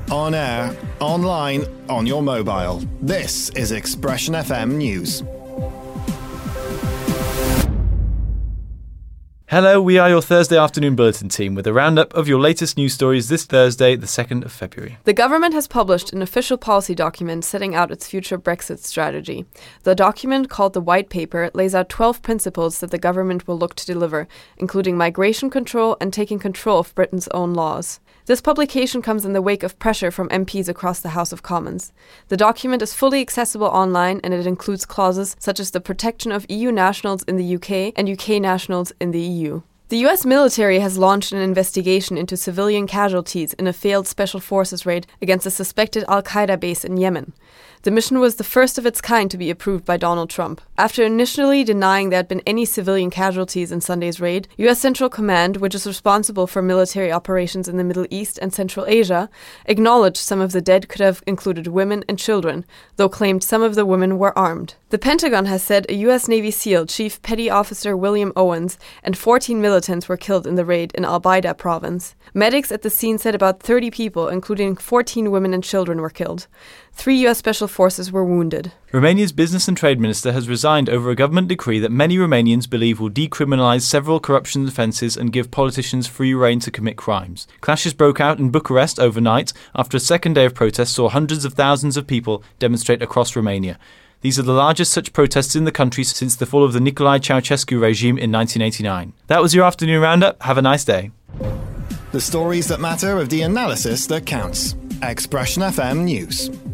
On air, online, on your mobile. This is Expression FM News. Hello, we are your Thursday afternoon bulletin team with a roundup of your latest news stories this Thursday, the 2nd of February. The government has published an official policy document setting out its future Brexit strategy. The document, called the White Paper, lays out 12 principles that the government will look to deliver, including migration control and taking control of Britain's own laws. This publication comes in the wake of pressure from MPs across the House of Commons. The document is fully accessible online and it includes clauses such as the protection of EU nationals in the UK and UK nationals in the EU. The US military has launched an investigation into civilian casualties in a failed special forces raid against a suspected al-Qaeda base in Yemen. The mission was the first of its kind to be approved by Donald Trump. After initially denying there had been any civilian casualties in Sunday's raid, US Central Command, which is responsible for military operations in the Middle East and Central Asia, acknowledged some of the dead could have included women and children, though claimed some of the women were armed. The Pentagon has said a US Navy SEAL, Chief Petty Officer William Owens, and 14 militants were killed in the raid in Al-Baida province. Medics at the scene said about 30 people, including 14 women and children, were killed. 3 US Special Forces were wounded. Romania's Business and Trade Minister has resigned over a government decree that many Romanians believe will decriminalise several corruption offences and give politicians free rein to commit crimes. Clashes broke out in Bucharest overnight after a second day of protests saw hundreds of thousands of people demonstrate across Romania. These are the largest such protests in the country since the fall of the Nicolae Ceausescu regime in 1989. That was your afternoon roundup. Have a nice day. The stories that matter of the analysis that counts. Expression FM News.